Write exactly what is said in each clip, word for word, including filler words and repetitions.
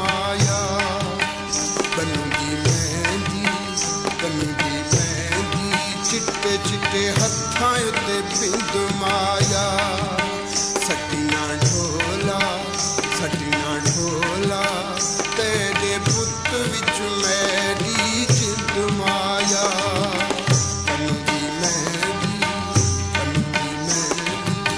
माया बनूंगी मेहंदी बनूंगी मेहंदी चिट्टे चिट्टे हत्थां उत्ते बिंद माया सट्टियां ढोला सट्टियां ढोला तेरे पुत विच मेरी जिंद माया बनूंगी मेहंदी बनूंगी मेहंदी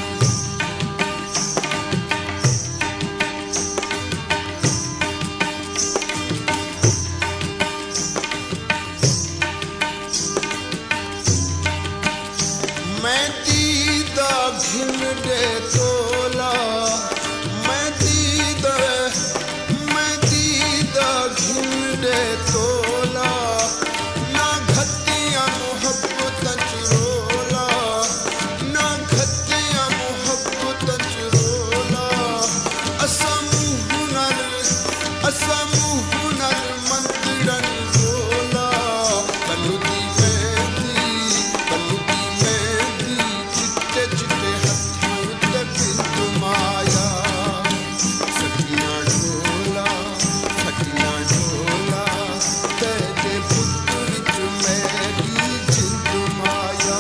मैं दीदा घिन दे तोला मैं दीदा मैं दीदा घिन दे तोला ना घतिया मोहब्बत चरोला ना घतिया मोहब्बत चरोला असा मुँह नाल असा मुँह नाल मंदिरन रोला बनूंगी मेहंदी बनूंगी मेहंदी चिट्टे चिट्टे हत्थां उत्ते बिंद माया सट्टियां ढोला सट्टियां ढोला तेरे पुत विच मेरी जिंद माया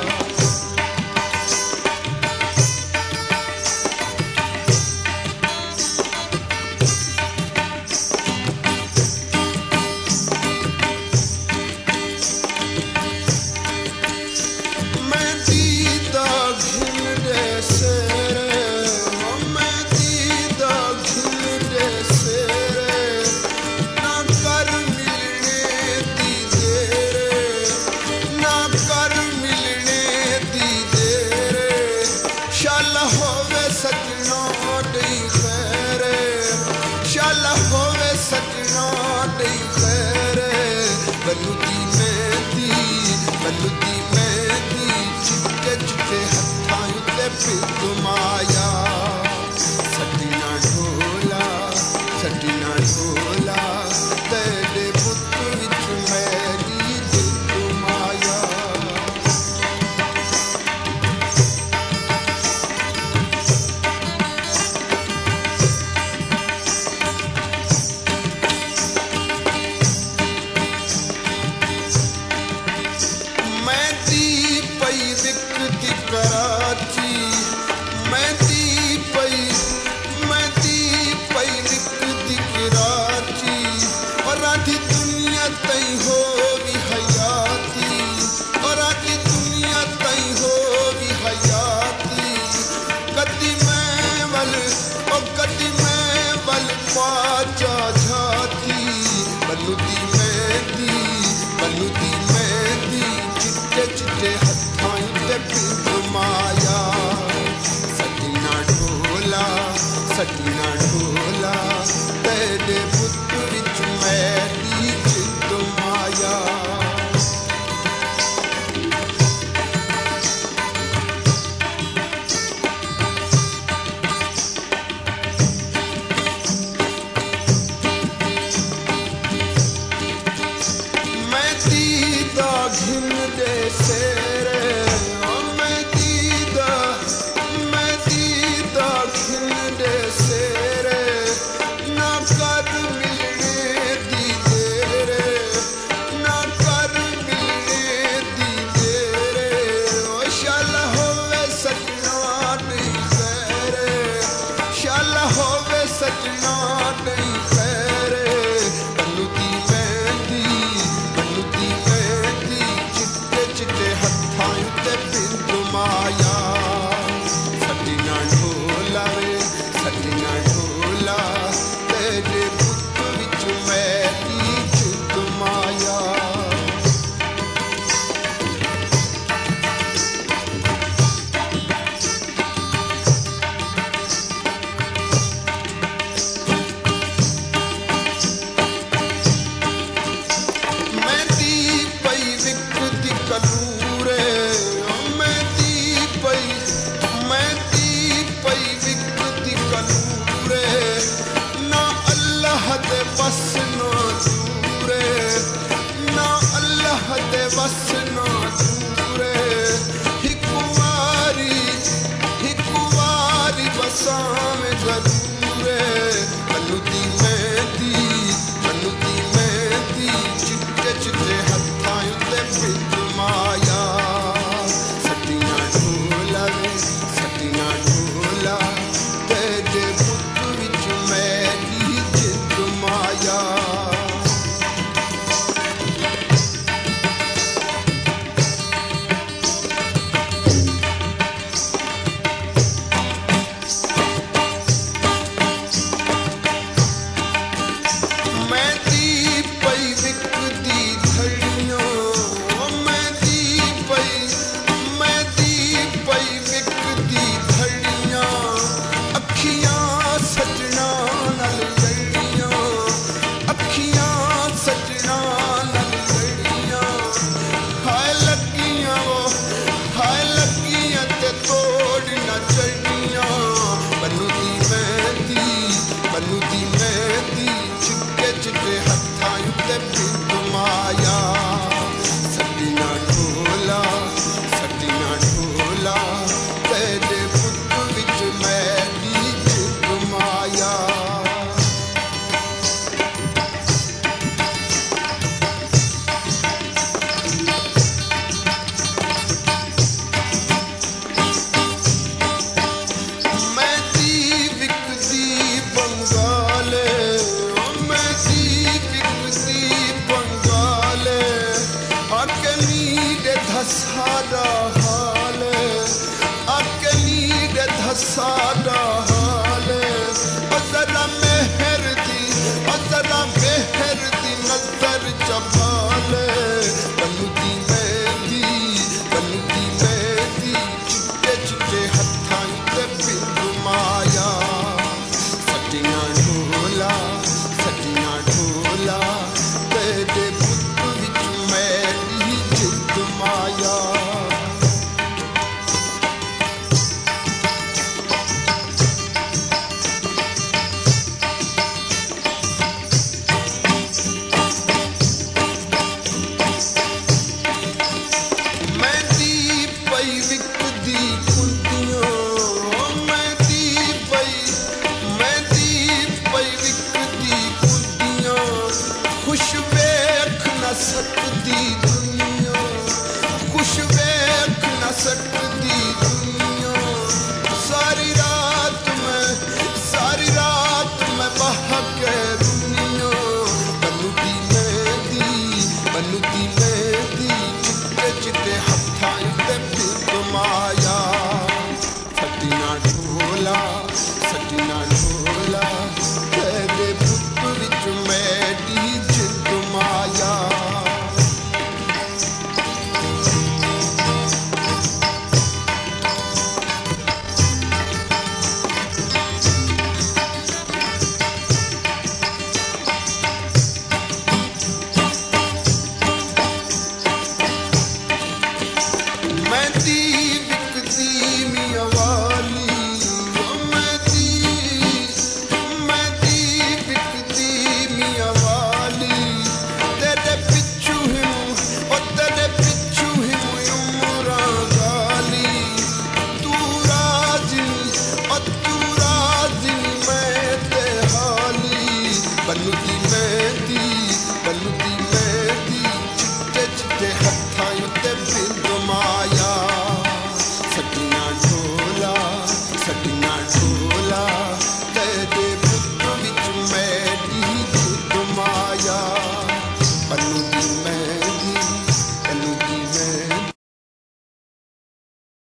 मैं दीदा घिन दे सेरे ओ मैं दीदा घिन दे सेरे ना कर मिलने दी देरे ना कर मिलने दी देरे शाला होवे सजना दई खैरे शाला होवे सजना दई खैरे बनूंगी मेहंदी बनूंगी मेहंदी चिट्टे चिट्टे हत्थां उत्ते बिंद माया सट्टियां ढोला सट्टियां ढोला तेरे पुत विच मेरी जिंद माया मैं दी पई विकदी कराची मैं दी पई मैं दी पई विकदी कराची और आधी दुनिया तई हो भी हयाती और आधी दुनिया तई हो भी हयाती कदी मैं वल ओ कदी मैं वल पाचा झाती बनूंगी मेहंदी बनूंगी मेहंदी चिट्टे चिट्टे हत्थां उत्ते बिंद माया सट्टियां ढोला सट्टियां ढोला तेरे पुत विच मेरी जिंद माया मैं दीदा घिन दे सेरे ओ मैं दीदा मैं दीदा घिन दे सेरे ना कर मिलने ਮੈਂ